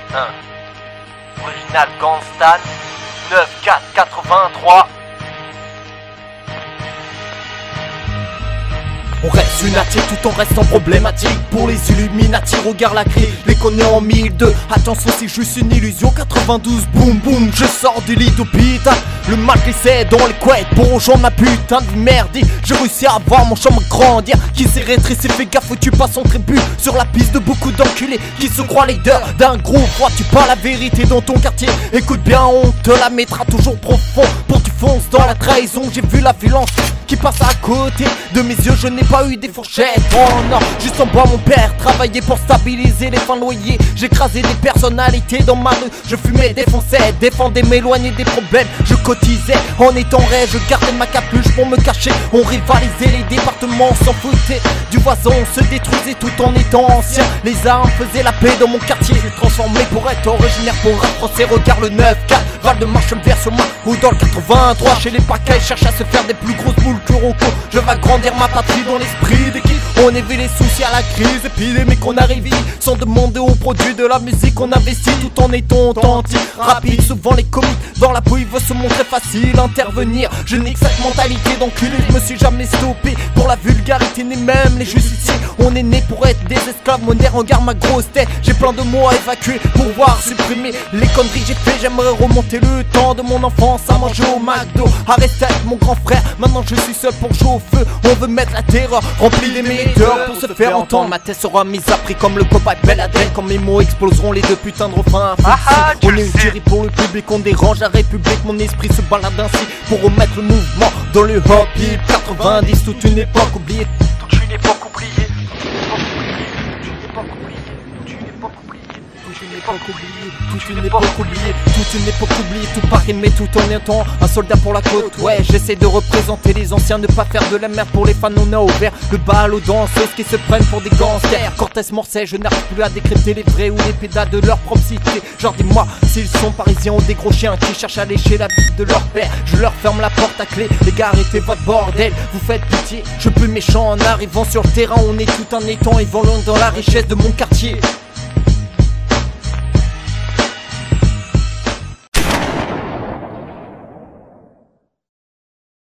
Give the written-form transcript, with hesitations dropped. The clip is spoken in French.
Original Gangstan 9483. On reste lunatique tout en restant problématique. Pour les Illuminati, regarde la grille, les connaît en 1002. Attention, c'est juste une illusion. 92, boum boum, je sors du lit d'hôpital. Le mal glissait dans les couettes pour rejoindre ma putain de merde. J'ai réussi à voir mon champ grandir, qui s'est rétréci, fais gaffe, tu passes en tribut. Sur la piste de beaucoup d'enculés qui se croient leaders d'un groupe. Vois-tu pas la vérité dans ton quartier? Écoute bien, on te la mettra toujours profond. Pour tu fonces dans la trahison, j'ai vu la violence qui passe à côté de mes yeux, je n'ai pas eu des fourchettes. Oh non, juste en bas mon père travaillait pour stabiliser les fins de loyer. J'écrasais des personnalités dans ma rue, je fumais, défonçais, défendais, m'éloignais des problèmes. Je cotisais en étant vrai, je gardais ma capuche pour me cacher. On rivalisait, les départements s'en foutaient du voisin, on se détruisait tout en étant ancien. Les armes faisaient la paix dans mon quartier. Je suis transformé pour être originaire, pour rap français. Regarde le 9-4, Val de Marche, vers sur moi. Ou dans le 83, chez les paquets, cherche à se faire des plus grosses boules que Rocco. Je vais agrandir ma patrie dans l'esprit d'équipe. On évite les soucis à la crise épidémique. On arrive ici sans demander aux produits de la musique. On investit tout en étant authentique, rapide. Souvent les comiques dans la peau, ils veulent se montrer facile, intervenir. Je n'ai que cette mentalité d'enculé, je me suis jamais stoppé pour la vulgarité ni même les justiciers. On est né pour être des esclaves modernes. Regarde ma grosse tête, j'ai plein de mots à évacuer pour voir supprimer les conneries que j'ai fait. J'aimerais remonter le temps de mon enfance à manger au McDo, à rester avec mon grand frère. Maintenant je suis seul pour jouer au feu. On veut mettre la terreur, rempli des mériteurs pour se faire entendre. Ma tête sera mise à prix comme le copain Bel Adèle. Quand mes mots exploseront, les deux putains de refrains. On est jury pour le public, on dérange la République. Mon esprit se balade ainsi pour remettre le mouvement dans le hop hip 90. Toute une époque oubliée, Toute une époque oubliée. Toute une époque oubliée. Toute une époque oubliée. toute une époque oubliée, toute une époque oubliée, toute une époque oubliée, tout Paris mais tout en étant un soldat pour la côte. Ouais, j'essaie de représenter les anciens, ne pas faire de la merde pour les fans. On a ouvert le bal aux danseuses qui se prennent pour des gangsters. Cortez Morcet, je n'arrive plus à décrypter les vrais ou les pédas de leur propre cité. Genre dis-moi s'ils sont parisiens ou des gros chiens qui cherchent à lécher la bite de leur père. Je leur ferme la porte à clé, les gars arrêtez votre bordel, vous faites pitié. Je suis plus méchant en arrivant sur le terrain, on est tout un étang et volons dans la richesse de mon quartier.